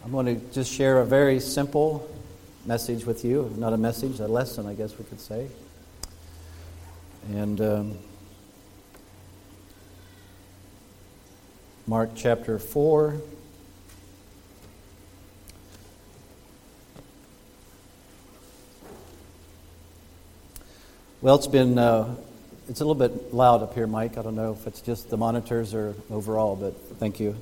I'm going to just share a very simple message with you. Not a message, a lesson, I guess we could say. And Mark chapter 4. Well, it's a little bit loud up here, Mike. I don't know if it's just the monitors or overall, but thank you.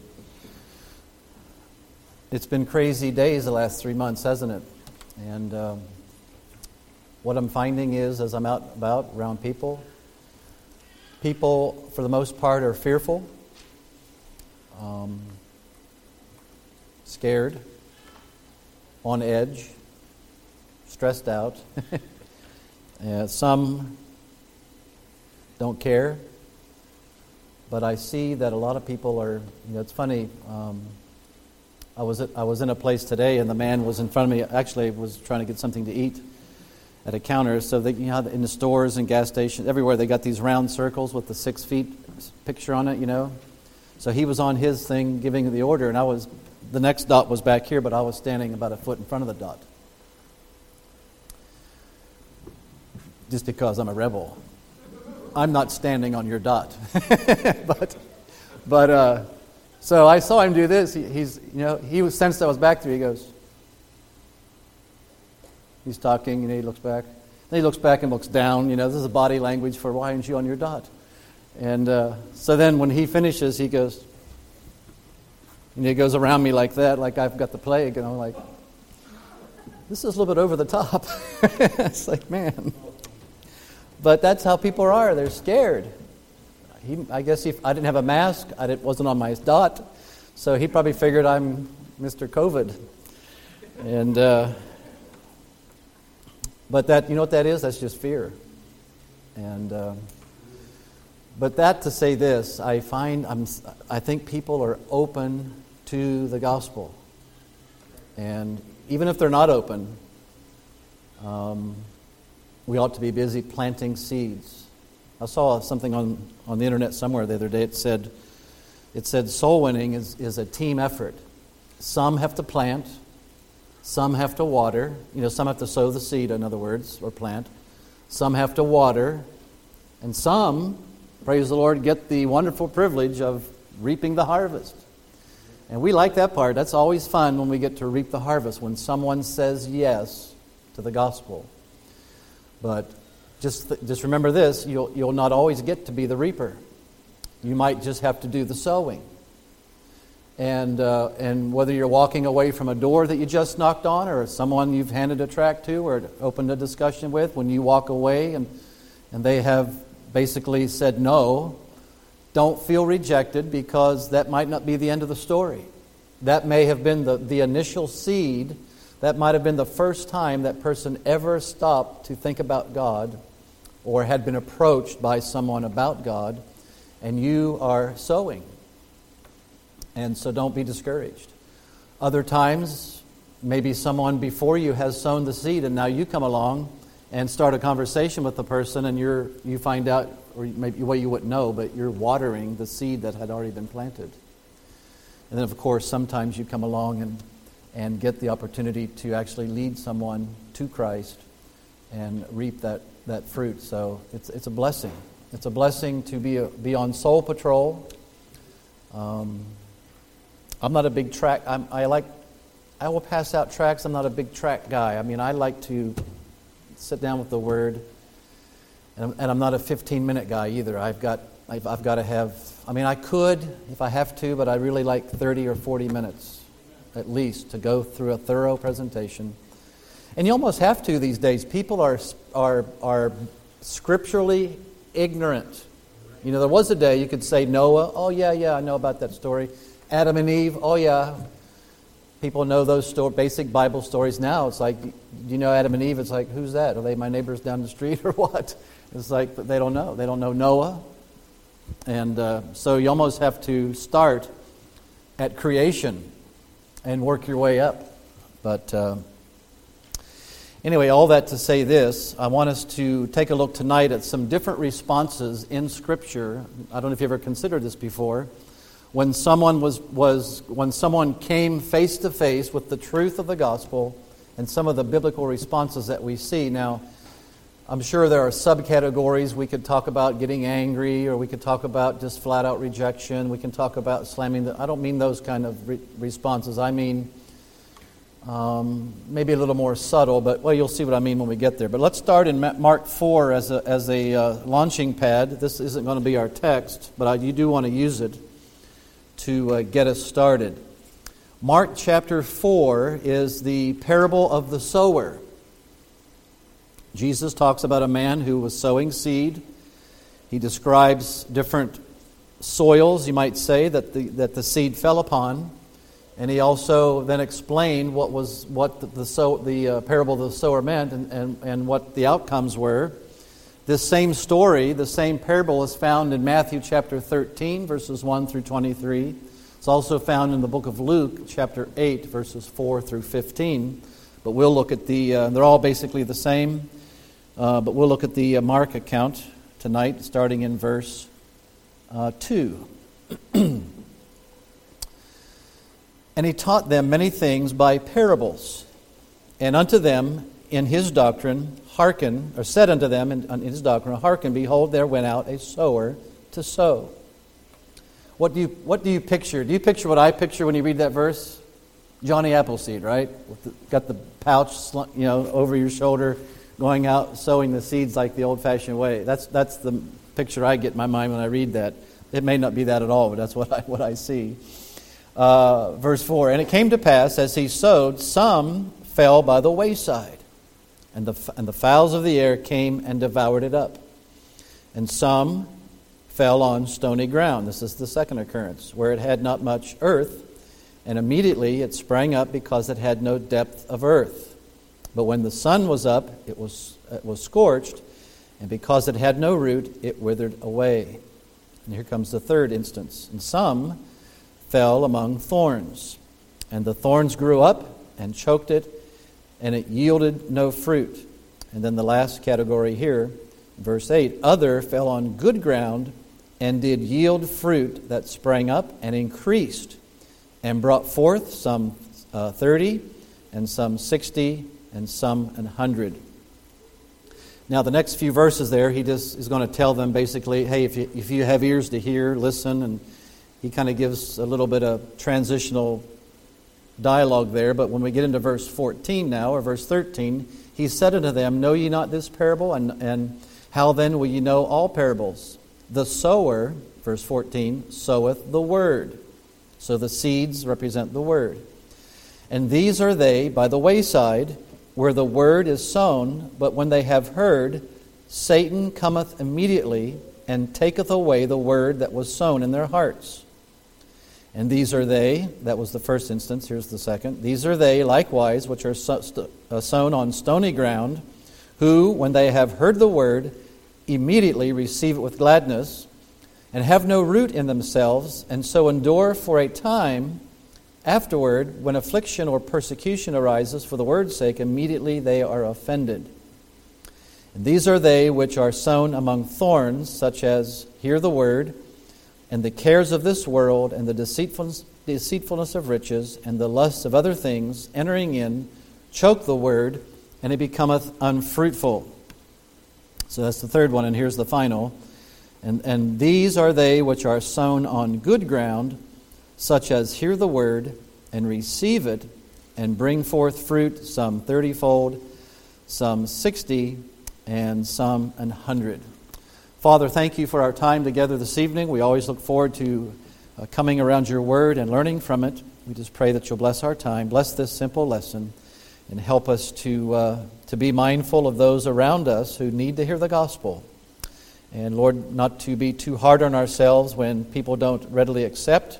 It's been crazy days the last 3 months, hasn't it? And what I'm finding is, as I'm out about around people, for the most part, are fearful, scared, on edge, stressed out. Some don't care, but I see that a lot of people are. It's funny. I was in a place today, and the man was in front of me. Actually, was trying to get something to eat at a counter. So that in the stores and gas stations, everywhere they got these round circles with the 6 feet picture on it. So he was on his thing giving the order, and the next dot was back here, but I was standing about a foot in front of the dot. Just because I'm a rebel. I'm not standing on your dot. So I saw him do this. He was sensed I was back there. He goes, he's talking, he looks back. Then he looks back and looks down. This is a body language for why aren't you on your dot? And so then when he finishes, he goes, and he goes around me like that, like I've got the plague, and I'm like, this is a little bit over the top. It's like, man. But that's how people are. They're scared. I guess if I didn't have a mask, I wasn't on my dot, so he probably figured I'm Mr. COVID. And but that, you know what that is? That's just fear. And but that to say this, I think people are open to the gospel, and even if they're not open, we ought to be busy planting seeds. I saw something on the internet somewhere the other day. It said soul winning is a team effort. Some have to plant, some have to water. Some have to sow the seed, in other words, or plant. Some have to water, and some, praise the Lord, get the wonderful privilege of reaping the harvest. And we like that part. That's always fun when we get to reap the harvest, when someone says yes to the gospel. But just remember this, you'll not always get to be the reaper. You might just have to do the sowing. And whether you're walking away from a door that you just knocked on, or someone you've handed a tract to or opened a discussion with, when you walk away and they have basically said no, don't feel rejected, because that might not be the end of the story. That may have been the initial seed. That might have been the first time that person ever stopped to think about God, or had been approached by someone about God, and you are sowing. And so don't be discouraged. Other times, maybe someone before you has sown the seed, and now you come along and start a conversation with the person, and you find out, or maybe you wouldn't know, but you're watering the seed that had already been planted. And then, of course, sometimes you come along and get the opportunity to actually lead someone to Christ and reap that fruit. So it's a blessing. It's a blessing to be on soul patrol. I'm not a big track. I will pass out tracts. I'm not a big track guy. I like to sit down with the Word, and I'm not a 15-minute guy either. I've got to have. I could if I have to, but I really like 30 or 40 minutes at least to go through a thorough presentation. And you almost have to these days. People are scripturally ignorant. There was a day you could say Noah. Oh yeah, I know about that story. Adam and Eve. Oh yeah, people know those basic Bible stories now. It's like, Adam and Eve. It's like, who's that? Are they my neighbors down the street or what? It's like, but they don't know. They don't know Noah. And so you almost have to start at creation and work your way up. But anyway, all that to say this, I want us to take a look tonight at some different responses in Scripture. I don't know if you ever considered this before, when someone when someone came face to face with the truth of the gospel and some of the biblical responses that we see. Now, I'm sure there are subcategories. We could talk about getting angry, or we could talk about just flat out rejection. We can talk about slamming I don't mean those kind of responses. I mean maybe a little more subtle, but well, you'll see what I mean when we get there. But let's start in Mark 4 as a launching pad. This isn't going to be our text, but you do want to use it to get us started. Mark chapter 4 is the parable of the sower. Jesus talks about a man who was sowing seed. He describes different soils, you might say, that the seed fell upon. And he also then explained what the parable of the sower meant and what the outcomes were. This same story, the same parable, is found in Matthew chapter 13, verses 1 through 23. It's also found in the book of Luke, chapter 8, verses 4 through 15. But we'll look at they're all basically the same. But we'll look at the Mark account tonight, starting in verse 2. And he taught them many things by parables. And unto them in his doctrine, hearken, or said unto them in his doctrine, hearken, behold, there went out a sower to sow. What do you picture? Do you picture what I picture when you read that verse? Johnny Appleseed, right? Got the pouch, over your shoulder, going out sowing the seeds like the old-fashioned way. That's the picture I get in my mind when I read that. It may not be that at all, but that's what I see. Verse 4, and it came to pass, as he sowed, some fell by the wayside, and the fowls of the air came and devoured it up. And some fell on stony ground. This is the second occurrence, where it had not much earth, and immediately it sprang up because it had no depth of earth. But when the sun was up, it was scorched, and because it had no root, it withered away. And here comes the third instance. And some fell among thorns, and the thorns grew up and choked it, and it yielded no fruit. And then the last category here, verse 8, other fell on good ground and did yield fruit that sprang up and increased, and brought forth some 30, and some 60, and some 100. Now the next few verses there, he just is going to tell them basically, hey, if you have ears to hear, listen. And he kind of gives a little bit of transitional dialogue there. But when we get into verse 14 now, or verse 13, he said unto them, know ye not this parable? And how then will ye know all parables? The sower, verse 14, soweth the word. So the seeds represent the word. And these are they by the wayside, where the word is sown, but when they have heard, Satan cometh immediately and taketh away the word that was sown in their hearts. And these are they, that was the first instance, here's the second. These are they likewise which are sown on stony ground, who, when they have heard the word, immediately receive it with gladness, and have no root in themselves, and so endure for a time. Afterward, when affliction or persecution arises for the word's sake, immediately they are offended. And these are they which are sown among thorns, such as hear the word, and the cares of this world, and the deceitfulness of riches, and the lusts of other things, entering in, choke the word, and it becometh unfruitful. So that's the third one, and here's the final. And these are they which are sown on good ground, such as hear the word, and receive it, and bring forth fruit, some 30-fold, some 60, and some 100. Father, thank you for our time together this evening. We always look forward to coming around your word and learning from it. We just pray that you'll bless our time, bless this simple lesson, and help us to be mindful of those around us who need to hear the gospel. And Lord, not to be too hard on ourselves when people don't readily accept.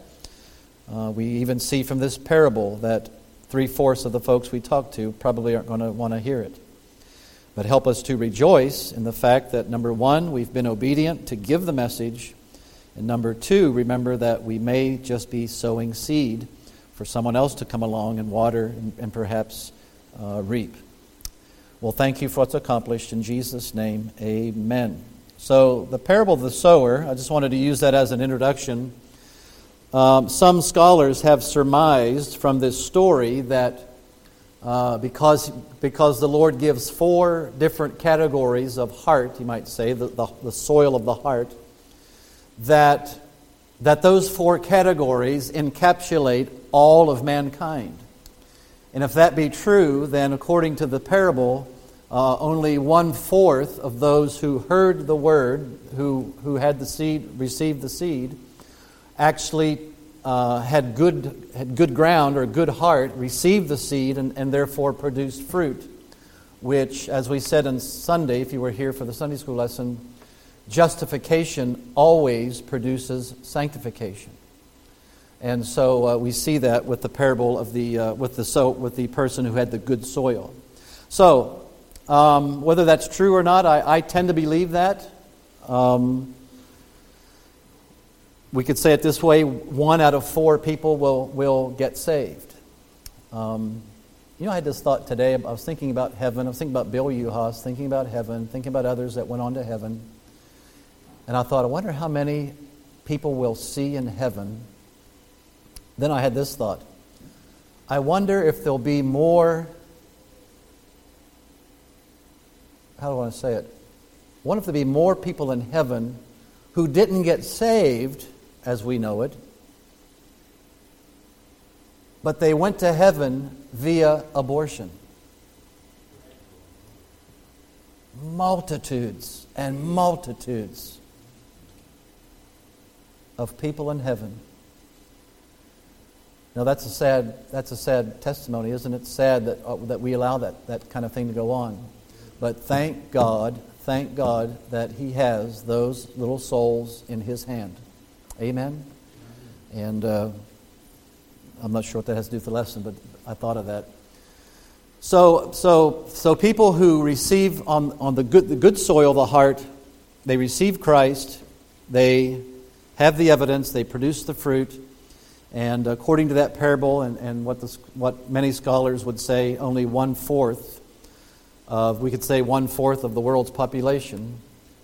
We even see from this parable that 3/4 of the folks we talk to probably aren't going to want to hear it. But help us to rejoice in the fact that, number one, we've been obedient to give the message. And number two, remember that we may just be sowing seed for someone else to come along and water and perhaps reap. Well, thank you for what's accomplished. In Jesus' name, amen. So the parable of the sower, I just wanted to use that as an introduction. some scholars have surmised from this story that because the Lord gives 4 different categories of heart, you might say, the soil of the heart, that those 4 categories encapsulate all of mankind. And if that be true, then according to the parable, only 1/4 of those who heard the word, who had the seed, received the seed, actually had good ground or good heart, received the seed, and therefore produced fruit, which, as we said on Sunday, if you were here for the Sunday school lesson, justification always produces sanctification. And so we see that with the parable of with the person who had the good soil. So whether that's true or not, I tend to believe that. We could say it this way: 1 out of 4 people will get saved. I had this thought today. I was thinking about heaven. I was thinking about Bill Uhas, thinking about heaven, thinking about others that went on to heaven. And I thought, I wonder how many people we'll see in heaven. Then I had this thought. I wonder if there'll be more... How do I want to say it? I wonder if there'll be more people in heaven who didn't get saved, as we know it, but they went to heaven via abortion. Multitudes and multitudes of people in heaven. Now that's a sad testimony, isn't it? Sad that we allow that kind of thing to go on. But thank God that He has those little souls in His hand. Amen? And I'm not sure what that has to do with the lesson, but I thought of that. So people who receive on the good soil of the heart, they receive Christ, they have the evidence, they produce the fruit, and according to that parable and what many scholars would say, only 1/4 we could say 1/4 of the world's population.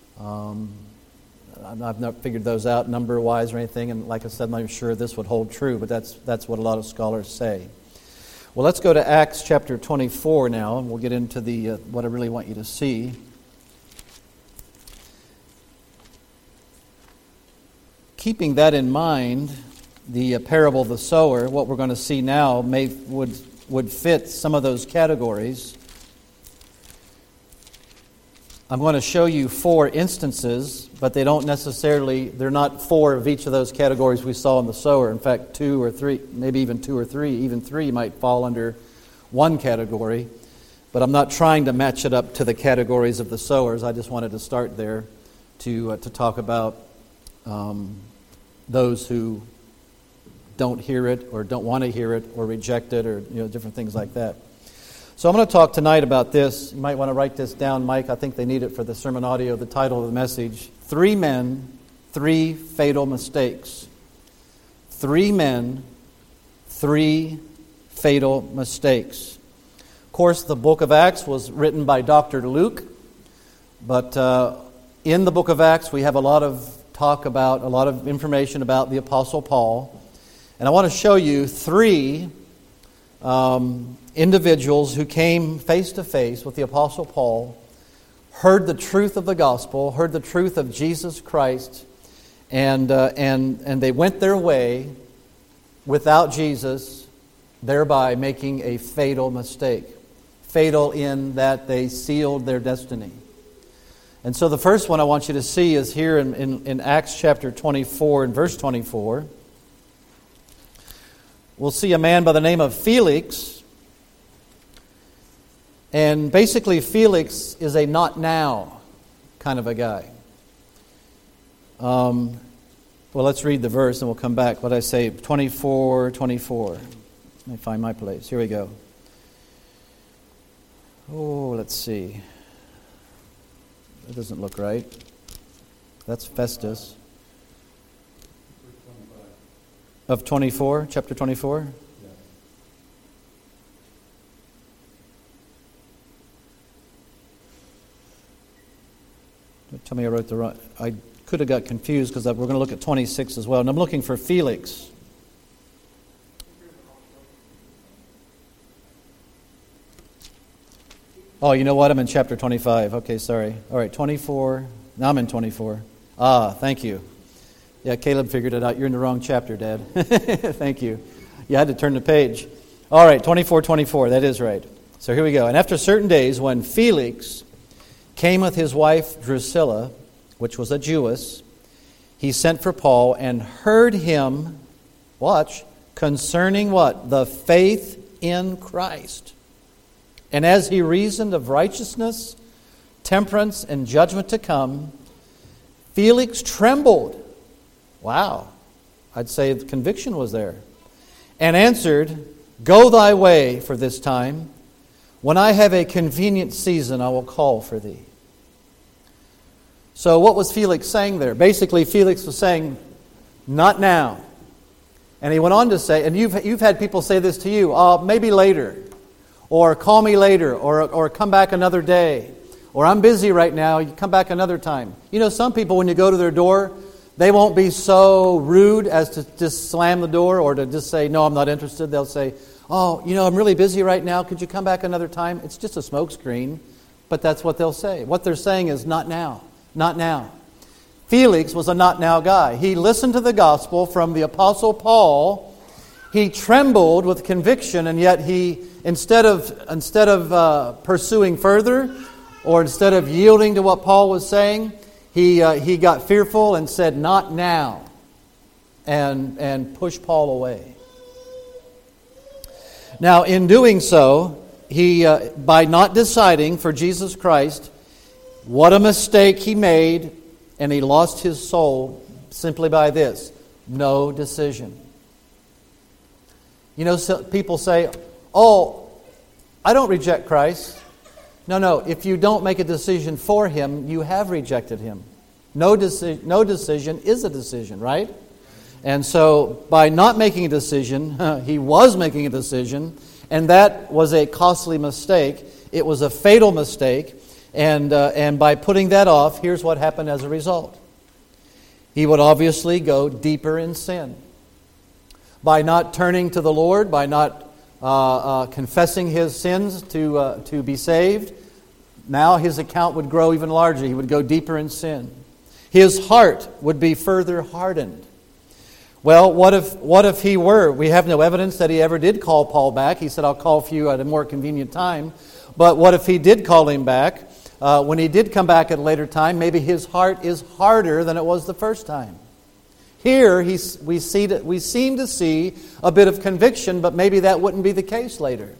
I've not figured those out number-wise or anything, and like I said, I'm not even sure this would hold true, but that's what a lot of scholars say. Well, let's go to Acts chapter 24 now, and we'll get into what I really want you to see. Keeping that in mind, the parable of the sower, what we're going to see now would fit some of those categories. I'm going to show you 4 instances, but they're not 4 of each of those categories we saw in the sower. In fact, 2 or 3, maybe even 2 or 3, even 3 might fall under one category. But I'm not trying to match it up to the categories of the sowers. I just wanted to start there to talk about those who don't hear it or don't want to hear it or reject it or different things like that. So I'm going to talk tonight about this. You might want to write this down, Mike. I think they need it for the sermon audio, the title of the message. 3 men, 3 fatal mistakes. 3 men, 3 fatal mistakes. Of course, the book of Acts was written by Dr. Luke, but in the book of Acts we have a lot of information about the Apostle Paul. And I want to show you 3 individuals who came face to face with the Apostle Paul, heard the truth of the gospel, heard the truth of Jesus Christ, and they went their way without Jesus, thereby making a fatal mistake. Fatal in that they sealed their destiny. And so the first one I want you to see is here in Acts chapter 24 and verse 24. We'll see a man by the name of Felix. And basically Felix is a not now kind of a guy. Well, let's read the verse and we'll come back. What I say, 24. Let me find my place. Here we go. Oh, let's see. That doesn't look right. That's Festus. Of 24, chapter 24? Don't tell me I wrote the wrong... I could have got confused because we're going to look at 26 as well. And I'm looking for Felix. Oh, you know what? I'm in chapter 25. Okay, sorry. All right, 24. Now I'm in 24. Thank you. Yeah, Caleb figured it out. You're in the wrong chapter, Dad. Thank you. You had to turn the page. All right, 24. That is right. So here we go. And after certain days, when Felix came with his wife Drusilla, which was a Jewess, he sent for Paul and heard him, watch, concerning what? The faith in Christ. And as he reasoned of righteousness, temperance, and judgment to come, Felix trembled. Wow. I'd say the conviction was there. And answered, Go thy way for this time. When I have a convenient season, I will call for thee. So what was Felix saying there? Basically, Felix was saying, not now. And he went on to say, and you've had people say this to you, maybe later, or call me later, or come back another day, or I'm busy right now, you come back another time. You know, some people, when you go to their door, they won't be so rude as to just slam the door or to just say, no, I'm not interested. They'll say, oh, you know, I'm really busy right now. Could you come back another time? It's just a smoke screen, but that's what they'll say. What they're saying is, not now, not now. Felix was a not now guy. He listened to the gospel from the Apostle Paul. He trembled with conviction, and yet he, instead of pursuing further, or instead of yielding to what Paul was saying, he got fearful and said, not now, and pushed Paul away. Now, in doing so, he by not deciding for Jesus Christ, what a mistake he made, and he lost his soul simply by this: no decision. You know, so people say, oh, I don't reject Christ. No, if you don't make a decision for Him, you have rejected Him. No decision is a decision, right? And so, by not making a decision, he was making a decision, and that was a costly mistake. It was a fatal mistake, and by putting that off, here's what happened as a result. He would obviously go deeper in sin. By not turning to the Lord, by not confessing his sins to be saved, now his account would grow even larger. He would go deeper in sin. His heart would be further hardened. Well, what if he were? We have no evidence that he ever did call Paul back. He said, I'll call for you at a more convenient time. But what if he did call him back? When he did come back at a later time, maybe his heart is harder than it was the first time. Here, we seem to see a bit of conviction, but maybe that wouldn't be the case later.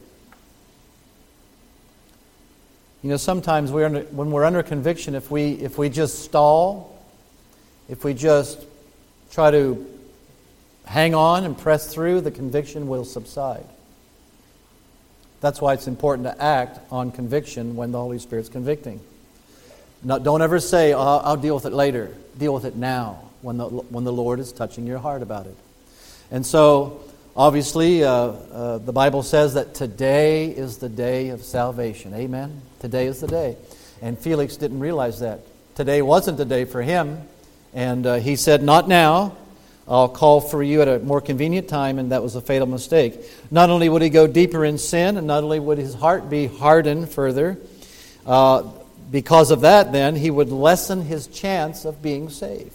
You know, sometimes when we're under conviction, if we just stall, if we just try to hang on and press through, the conviction will subside. That's why it's important to act on conviction when the Holy Spirit's convicting. Don't ever say, I'll deal with it later. Deal with it now, when the Lord is touching your heart about it. And so, obviously, the Bible says that today is the day of salvation. Amen? Today is the day. And Felix didn't realize that. Today wasn't the day for him. And he said, not now. I'll call for you at a more convenient time, and that was a fatal mistake. Not only would he go deeper in sin, and not only would his heart be hardened further, because of that, then, he would lessen his chance of being saved.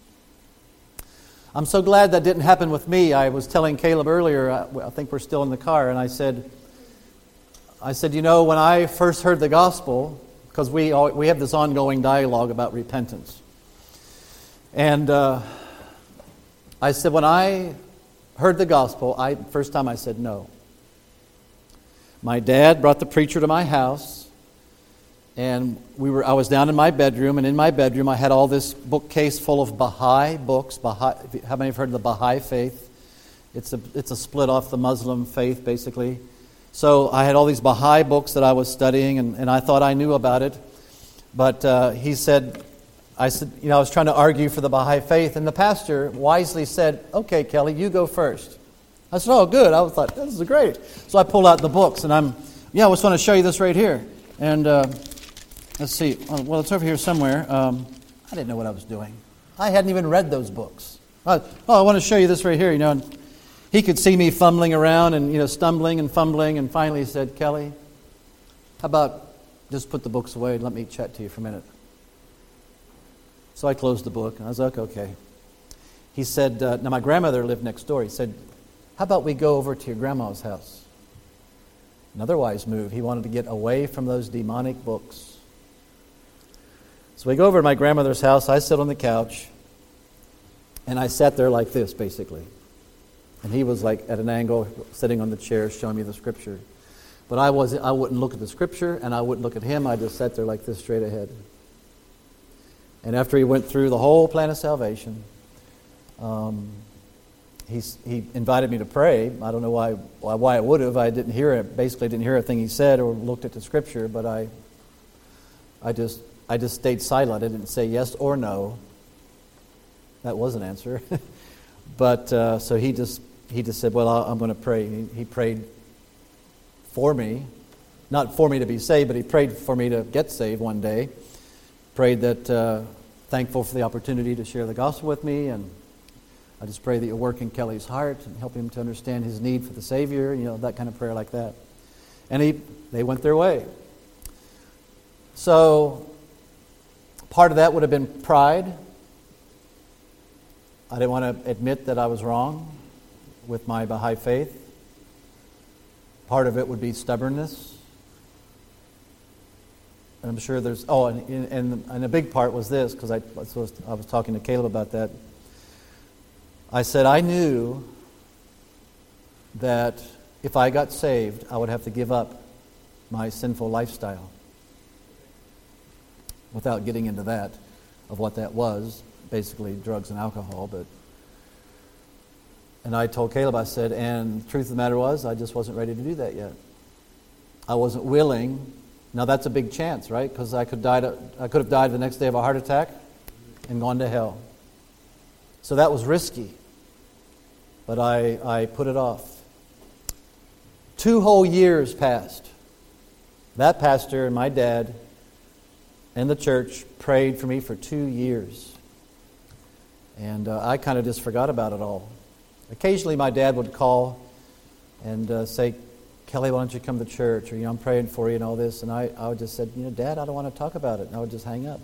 I'm so glad that didn't happen with me. I was telling Caleb earlier, I think we're still in the car, and I said, you know, when I first heard the gospel, because we have this ongoing dialogue about repentance, and I said, when I heard the gospel, first time I said no. My dad brought the preacher to my house, and I was down in my bedroom, and in my bedroom I had all this bookcase full of Baha'i books. How many have heard of the Baha'i faith? It's a split off the Muslim faith, basically. So I had all these Baha'i books that I was studying, and I thought I knew about it. But I said, you know, I was trying to argue for the Baha'i faith, and the pastor wisely said, okay, Kelly, you go first. I said, oh, good. I thought, this is great. So I pulled out the books, and I just want to show you this right here. And let's see. Well, it's over here somewhere. I didn't know what I was doing. I hadn't even read those books. I want to show you this right here. You know, and he could see me fumbling around and, you know, stumbling and fumbling, and finally he said, Kelly, how about just put the books away and let me chat to you for a minute. So I closed the book, and I was like, okay. He said, now my grandmother lived next door. He said, how about we go over to your grandma's house? Another wise move. He wanted to get away from those demonic books. So we go over to my grandmother's house. I sit on the couch, and I sat there like this, basically. And he was like at an angle, sitting on the chair, showing me the Scripture. But I wouldn't look at the Scripture, and I wouldn't look at him. I just sat there like this, straight ahead. And after he went through the whole plan of salvation, he invited me to pray. I don't know why I would have. I didn't hear it. Basically, didn't hear a thing he said or looked at the Scripture. But I just stayed silent. I didn't say yes or no. That was an answer. But so he just said, "Well, I'm going to pray." He prayed for me, not for me to be saved, but he prayed for me to get saved one day. Prayed that, thankful for the opportunity to share the gospel with me, and I just pray that you'll work in Kelly's heart and help him to understand his need for the Savior, that kind of prayer like that. And they went their way. So, part of that would have been pride. I didn't want to admit that I was wrong with my Baha'i faith. Part of it would be stubbornness. And I'm sure there's... Oh, and a big part was this, because I was talking to Caleb about that. I said I knew that if I got saved, I would have to give up my sinful lifestyle. Without getting into that, of what that was, basically drugs and alcohol. And I told Caleb, I said, and the truth of the matter was, I just wasn't ready to do that yet. I wasn't willing. Now that's a big chance, right? Because I could have died the next day of a heart attack and gone to hell. So that was risky. But I put it off. 2 whole years passed. That pastor and my dad and the church prayed for me for 2 years. And I kind of just forgot about it all. Occasionally my dad would call and say, Kelly, why don't you come to church? Or, I'm praying for you and all this. And I would just say, Dad, I don't want to talk about it. And I would just hang up.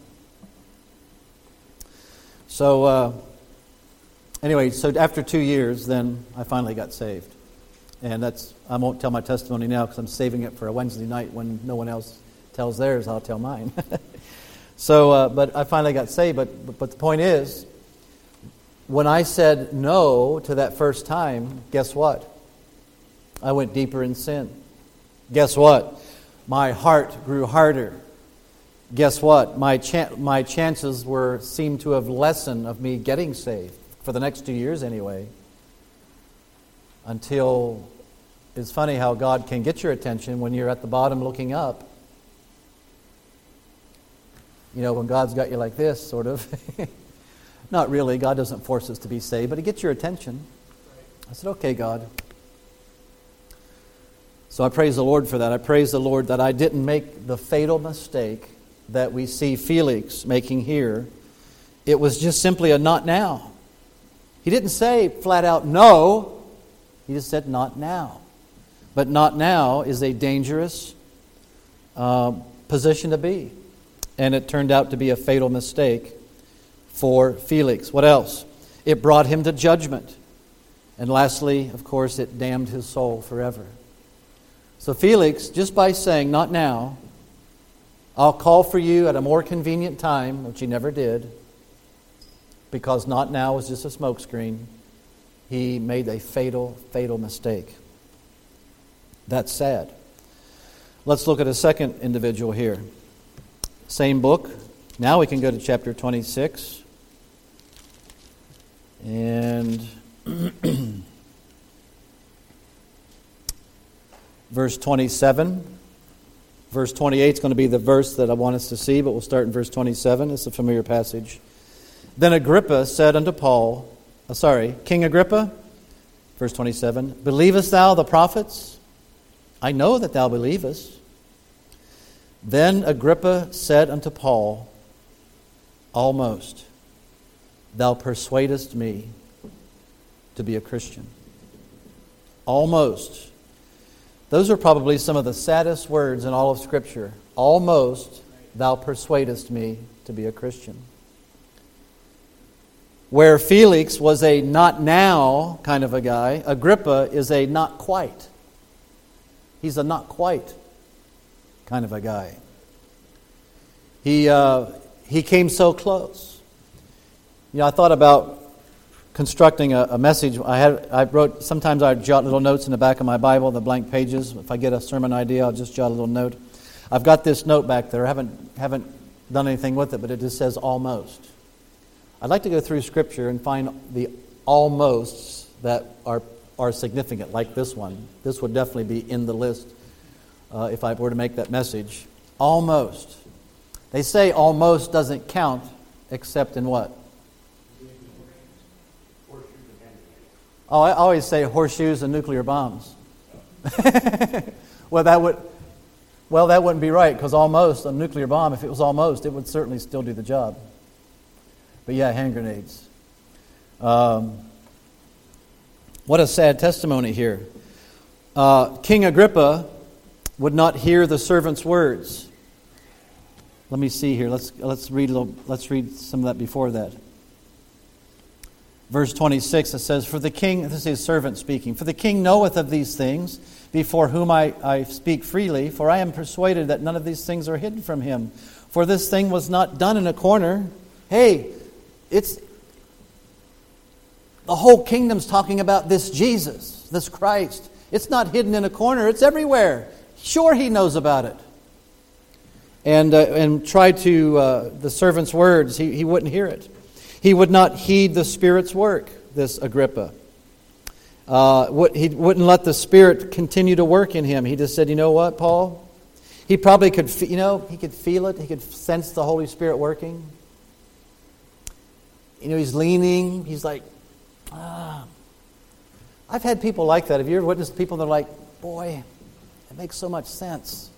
So, anyway, so after 2 years, then I finally got saved. And I won't tell my testimony now because I'm saving it for a Wednesday night when no one else tells theirs. I'll tell mine. So, but I finally got saved. But the point is, when I said no to that first time, guess what? I went deeper in sin. Guess what? My heart grew harder. Guess what? My chances seemed to have lessened of me getting saved for the next 2 years anyway. Until it's funny how God can get your attention when you're at the bottom looking up. When God's got you like this, sort of. Not really. God doesn't force us to be saved, but He gets your attention. I said, okay, God. So I praise the Lord for that. I praise the Lord that I didn't make the fatal mistake that we see Felix making here. It was just simply a not now. He didn't say flat out no. He just said not now. But not now is a dangerous position to be. And it turned out to be a fatal mistake for Felix. What else? It brought him to judgment. And lastly, of course, it damned his soul forever. So Felix, just by saying, not now, I'll call for you at a more convenient time, which he never did, because not now was just a smokescreen, he made a fatal, fatal mistake. That's sad. Let's look at a second individual here. Same book. Now we can go to chapter 26. And verse 27. Verse 28 is going to be the verse that I want us to see, but we'll start in verse 27. It's a familiar passage. Then Agrippa said unto King Agrippa, verse 27, believest thou the prophets? I know that thou believest. Then Agrippa said unto Paul, almost, thou persuadest me to be a Christian. Almost. Those are probably some of the saddest words in all of Scripture. almost thou persuadest me to be a Christian. Where Felix was a not now kind of a guy, Agrippa is a not quite. He's a not quite kind of a guy. He came so close. You know, I thought about constructing a message. Sometimes I jot little notes in the back of my Bible, the blank pages. If I get a sermon idea, I'll just jot a little note. I've got this note back there. I haven't done anything with it, but it just says almost. I'd like to go through Scripture and find the almosts that are significant, like this one. This would definitely be in the list if I were to make that message. Almost. They say almost doesn't count except in what? Oh, I always say horseshoes and nuclear bombs. Well, that wouldn't be right, because almost a nuclear bomb, if it was almost, it would certainly still do the job. But yeah, hand grenades. What a sad testimony here. King Agrippa would not hear the servant's words. Let me see here. Let's read some of that before that. Verse 26, it says, "For the king," this is his servant speaking, "for the king knoweth of these things, before whom I speak freely, for I am persuaded that none of these things are hidden from him. For this thing was not done in a corner." Hey, it's the whole kingdom's talking about this Jesus, this Christ. It's not hidden in a corner, it's everywhere. Sure, he knows about it. And tried to, the servant's words, he wouldn't hear it. He would not heed the Spirit's work, this Agrippa. He wouldn't let the Spirit continue to work in him. He just said, "You know what, Paul?" He probably could, he could feel it. He could sense the Holy Spirit working. He's leaning. He's like, I've had people like that. Have you ever witnessed people that are like, "Boy, it makes so much sense."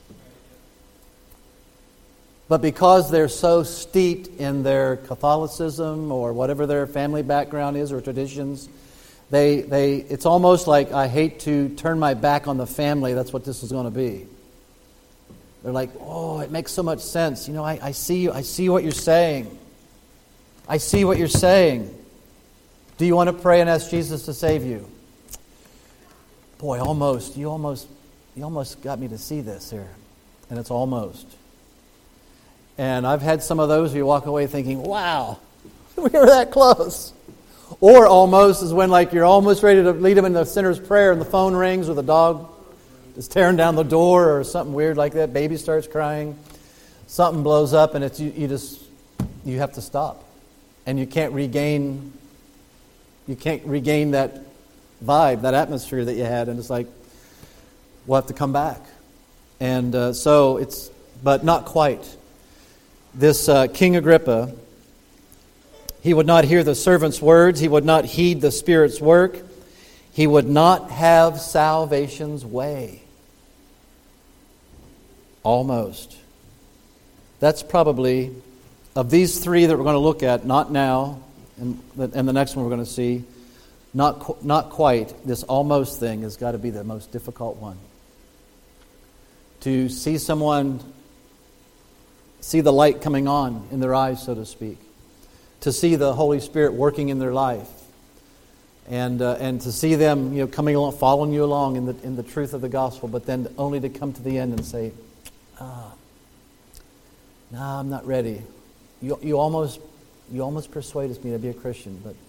But because they're so steeped in their Catholicism or whatever their family background is or traditions, it's almost like, I hate to turn my back on the family. That's what this is going to be. They're like, "Oh, it makes so much sense. I see you. I see what you're saying. I see what you're saying. Do you want to pray and ask Jesus to save you?" Boy, you almost got me to see this here. And it's almost. And I've had some of those where you walk away thinking, "Wow, we were that close." Or almost is when you're almost ready to lead them in the sinner's prayer and the phone rings, or the dog is tearing down the door, or something weird like that. Baby starts crying. Something blows up, and you have to stop. And you can't regain that vibe, that atmosphere that you had. And it's like, we'll have to come back. And but not quite. This King Agrippa, he would not hear the servant's words. He would not heed the Spirit's work. He would not have salvation's way. Almost. That's probably, of these three that we're going to look at, not now, and the next one we're going to see, not quite, this almost thing has got to be the most difficult one. To see someone, see the light coming on in their eyes, so to speak. To see the Holy Spirit working in their life. And to see them coming along, following you along in the truth of the gospel, but then only to come to the end and say, "No, I'm not ready. You almost persuaded me to be a Christian, but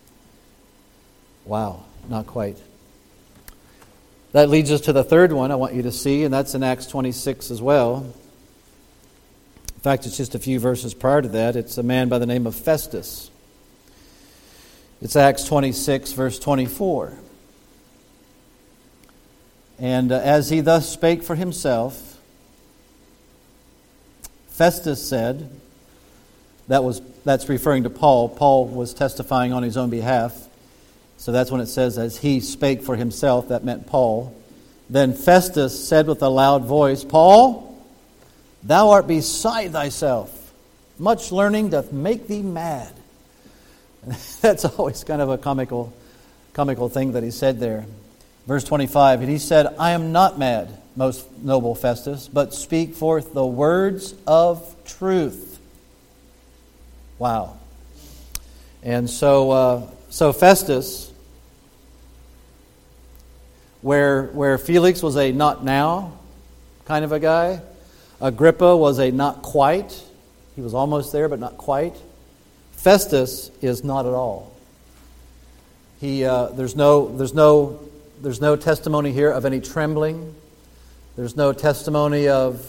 wow, not quite." That leads us to the third one I want you to see, and that's in Acts 26 as well. In fact, it's just a few verses prior to that. It's a man by the name of Festus. It's Acts 26, verse 24. "And as he thus spake for himself, Festus said," that's referring to Paul. Paul was testifying on his own behalf. So that's when it says, as he spake for himself, that meant Paul. "Then Festus said with a loud voice, Paul, thou art beside thyself. Much learning doth make thee mad." That's always kind of a comical thing that he said there. Verse 25, "And he said, I am not mad, most noble Festus, but speak forth the words of truth. Wow. And so Festus, where Felix was a not now kind of a guy, Agrippa was a not quite. He was almost there, but not quite. Festus is not at all. There's no testimony here of any trembling. There's no testimony of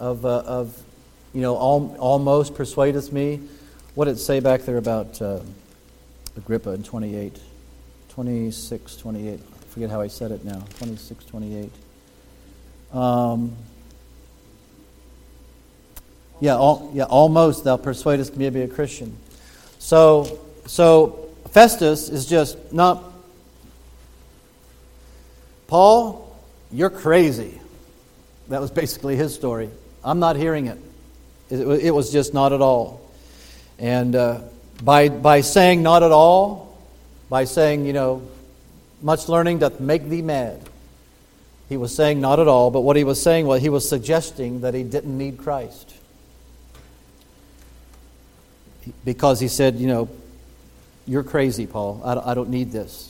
almost persuadeth me. What did it say back there about Agrippa in 26, 28? I forget how I said it now. 26, 28. Almost thou persuadest me to be a Christian. So Festus is just not, Paul, you're crazy. That was basically his story. I'm not hearing it. It was just not at all. And by saying not at all, by saying, much learning doth make thee mad, he was saying not at all. But what he was saying was he was suggesting that he didn't need Christ. Because he said, you're crazy, Paul. I don't need this.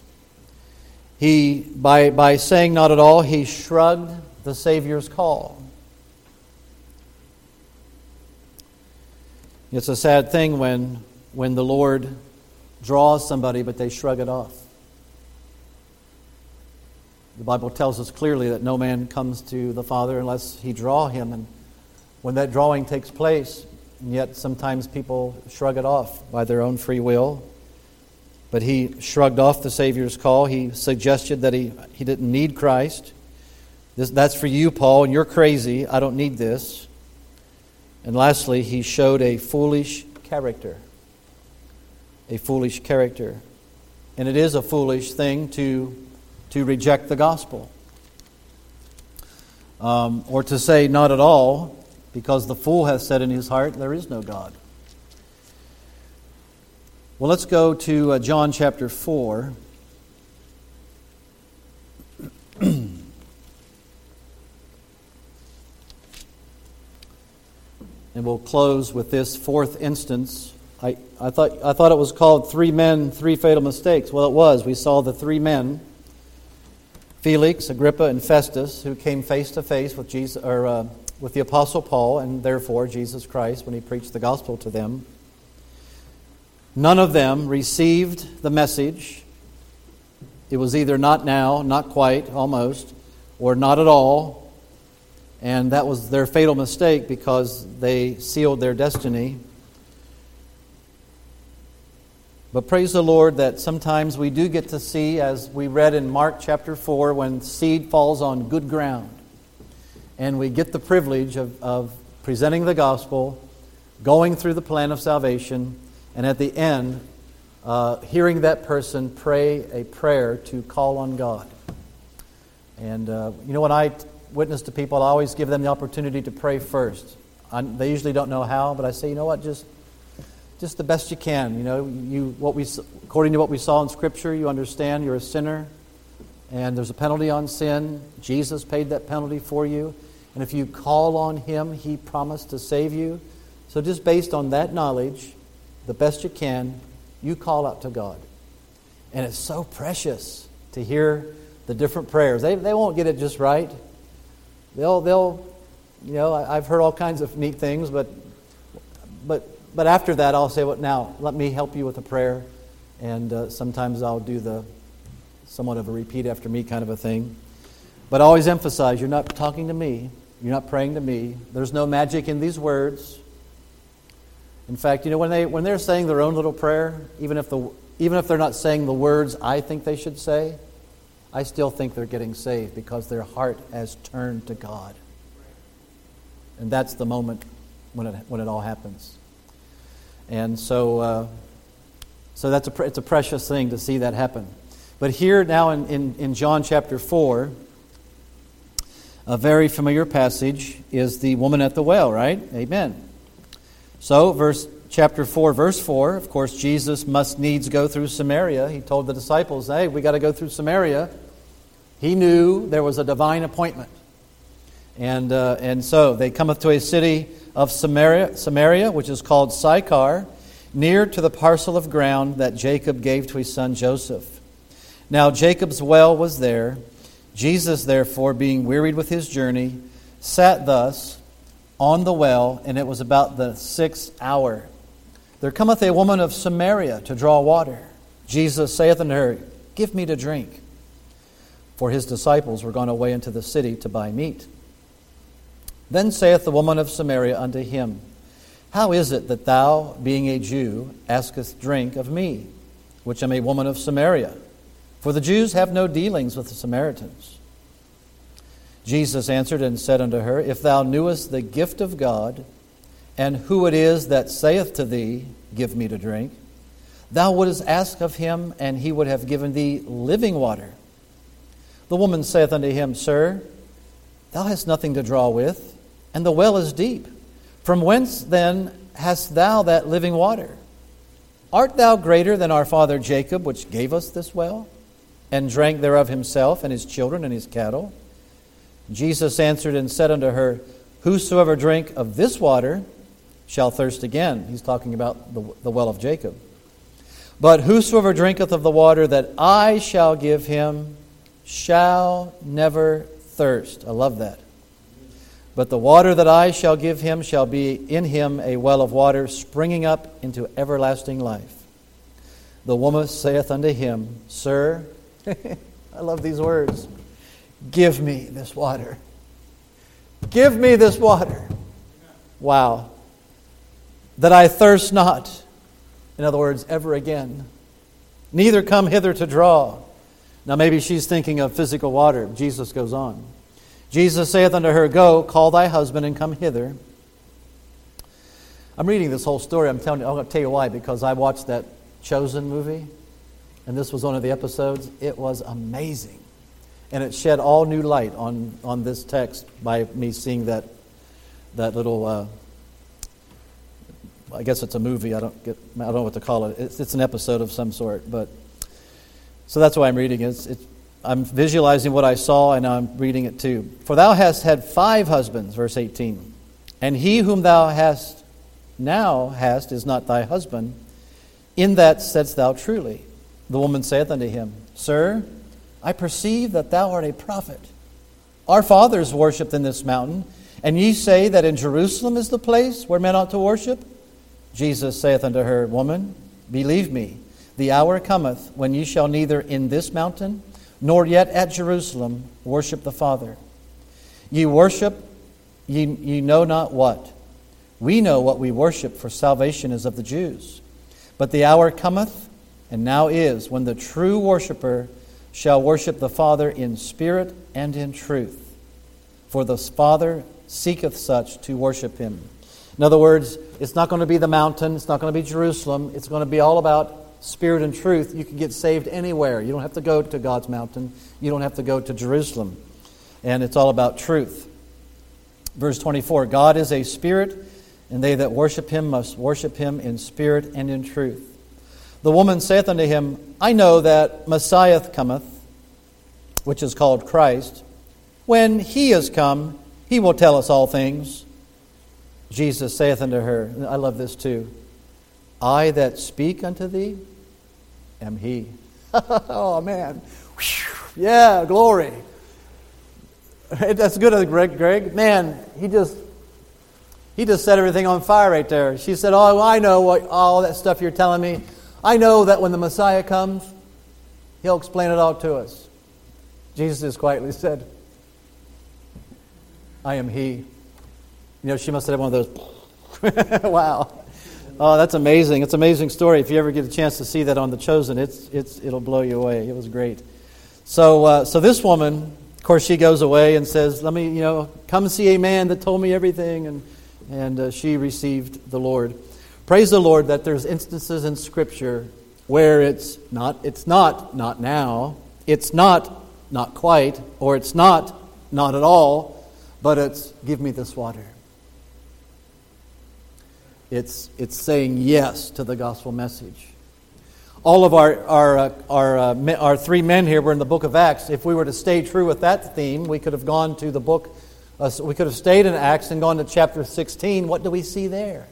By saying not at all, he shrugged the Savior's call. It's a sad thing when the Lord draws somebody, but they shrug it off. The Bible tells us clearly that no man comes to the Father unless He draw him. And when that drawing takes place, and yet sometimes people shrug it off by their own free will. But he shrugged off the Savior's call. He suggested that he didn't need Christ. That's for you, Paul, and you're crazy. I don't need this. And lastly, he showed a foolish character. A foolish character. And it is a foolish thing to reject the gospel. Or to say not at all, because the fool hath said in his heart, there is no God. Well, let's go to John chapter 4. And we'll close with this fourth instance. I thought it was called 3 men, 3 fatal mistakes. Well, it was. We saw the 3 men, Felix, Agrippa, and Festus, who came face to face with Jesus, with the Apostle Paul, and therefore Jesus Christ when he preached the gospel to them. None of them received the message. It was either not now, not quite, almost, or not at all. And that was their fatal mistake because they sealed their destiny. But praise the Lord that sometimes we do get to see, as we read in Mark chapter 4, when seed falls on good ground. And we get the privilege of presenting the gospel, going through the plan of salvation, and at the end, hearing that person pray a prayer to call on God. And when I witness to people, I always give them the opportunity to pray first. They usually don't know how, but I say, you know what, just the best you can. According to what we saw in Scripture, you understand you're a sinner, and there's a penalty on sin. Jesus paid that penalty for you. And if you call on Him, He promised to save you. So just based on that knowledge, the best you can, you call out to God. And it's so precious to hear the different prayers. They won't get it just right. I've heard all kinds of neat things, but after that I'll say, well, now let me help you with a prayer. And sometimes I'll do somewhat of a repeat after me kind of a thing. But I always emphasize, you're not talking to me. You're not praying to me. There's no magic in these words. In fact, when they're saying their own little prayer, even if they're not saying the words I think they should say, I still think they're getting saved because their heart has turned to God. And that's the moment when it all happens. And so it's a precious thing to see that happen. But here now in John chapter 4, a very familiar passage is the woman at the well, right? Amen. So, chapter 4, verse 4, of course, Jesus must needs go through Samaria. He told the disciples, hey, we got to go through Samaria. He knew there was a divine appointment. And so they cometh to a city of Samaria, which is called Sychar, near to the parcel of ground that Jacob gave to his son Joseph. Now Jacob's well was there. Jesus, therefore, being wearied with his journey, sat thus on the well, and it was about the 6th hour. There cometh a woman of Samaria to draw water. Jesus saith unto her, Give me to drink. For his disciples were gone away into the city to buy meat. Then saith the woman of Samaria unto him, How is it that thou, being a Jew, askest drink of me, which am a woman of Samaria? For the Jews have no dealings with the Samaritans. Jesus answered and said unto her, If thou knewest the gift of God, and who it is that saith to thee, Give me to drink, thou wouldest ask of him, and he would have given thee living water. The woman saith unto him, Sir, thou hast nothing to draw with, and the well is deep. From whence then hast thou that living water? Art thou greater than our father Jacob, which gave us this well, and drank thereof himself, and his children, and his cattle? Jesus answered and said unto her, Whosoever drink of this water shall thirst again. He's talking about the well of Jacob. But whosoever drinketh of the water that I shall give him shall never thirst. I love that. But the water that I shall give him shall be in him a well of water springing up into everlasting life. The woman saith unto him, Sir, I love these words, give me this water. Give me this water. Wow. That I thirst not. In other words, ever again. Neither come hither to draw. Now maybe she's thinking of physical water. Jesus goes on. Jesus saith unto her, Go, call thy husband and come hither. I'm reading this whole story. I'm going to tell you why. Because I watched that Chosen movie. And this was one of the episodes. It was amazing. And it shed all new light on this text by me seeing that little, I guess it's a movie. I don't know what to call it. It's an episode of some sort. But so that's why I'm reading it. I'm visualizing what I saw, and I'm reading it too. For thou hast had 5 husbands, verse 18, and he whom thou now hast is not thy husband. In that saidst thou truly. The woman saith unto him, Sir, I perceive that thou art a prophet. Our fathers worshipped in this mountain, and ye say that in Jerusalem is the place where men ought to worship? Jesus saith unto her, Woman, believe me, the hour cometh when ye shall neither in this mountain nor yet at Jerusalem worship the Father. Ye worship, ye know not what. We know what we worship, for salvation is of the Jews. But the hour cometh, and now is, when the true worshipper shall worship the Father in spirit and in truth. For the Father seeketh such to worship him. In other words, it's not going to be the mountain, it's not going to be Jerusalem, it's going to be all about spirit and truth. You can get saved anywhere. You don't have to go to God's mountain. You don't have to go to Jerusalem. And it's all about truth. Verse 24, God is a spirit, and they that worship him must worship him in spirit and in truth. The woman saith unto him, I know that Messiah cometh, which is called Christ. When he is come, he will tell us all things. Jesus saith unto her, I love this too, I that speak unto thee am he. Oh, man. Yeah, glory. That's good, Greg. Man, he just set everything on fire right there. She said, oh, I know all that stuff you're telling me. I know that when the Messiah comes, he'll explain it all to us. Jesus just quietly said, I am he. You know, she must have had one of those. Wow. Oh, that's amazing. It's an amazing story. If you ever get a chance to see that on The Chosen, it'll blow you away. It was great. So this woman, of course, she goes away and says, let me, come see a man that told me everything. And she received the Lord. Praise the Lord that there's instances in Scripture where it's not now, it's not quite, or it's not at all, but it's give me this water. It's saying yes to the gospel message. All of our 3 men here were in the book of Acts. If we were to stay true with that theme, we could have gone to the book So we could have stayed in Acts and gone to chapter 16. What do we see there?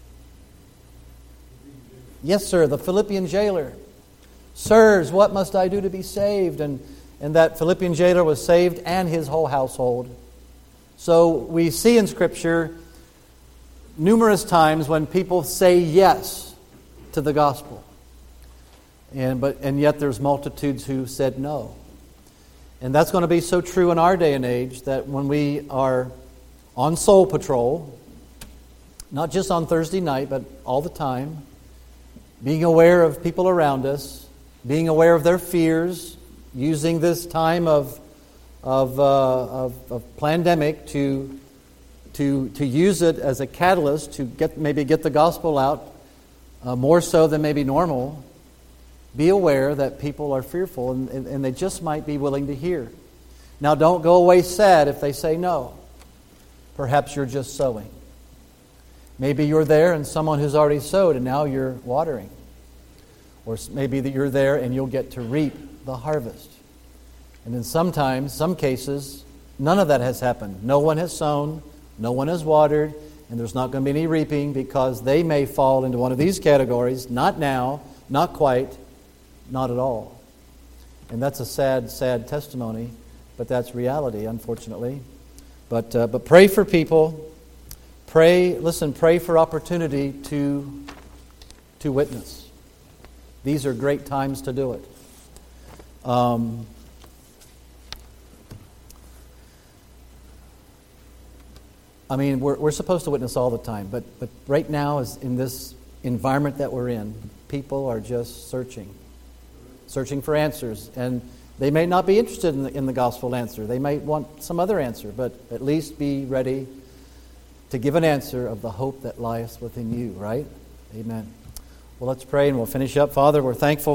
Yes, sir, the Philippian jailer. Sirs, what must I do to be saved? And that Philippian jailer was saved and his whole household. So we see in Scripture numerous times when people say yes to the gospel. And yet there's multitudes who said no. And that's going to be so true in our day and age that when we are on soul patrol, not just on Thursday night, but all the time, being aware of people around us, being aware of their fears, using this time of pandemic to use it as a catalyst to get the gospel out more so than maybe normal. Be aware that people are fearful and they just might be willing to hear. Now, don't go away sad if they say no. Perhaps you're just sowing. Maybe you're there and someone who's already sowed and now you're watering. Or maybe that you're there and you'll get to reap the harvest. And in some cases, none of that has happened. No one has sown, no one has watered, and there's not going to be any reaping because they may fall into one of these categories. Not now, not quite, not at all. And that's a sad, sad testimony, but that's reality, unfortunately. But pray for people. Pray for opportunity to witness. These are great times to do it. We're supposed to witness all the time, but right now, is in this environment that we're in, people are just searching for answers, and they may not be interested in the gospel answer. They might want some other answer, but at least be ready to give an answer of the hope that lies within you, right? Amen. Well, let's pray and we'll finish up. Father, we're thankful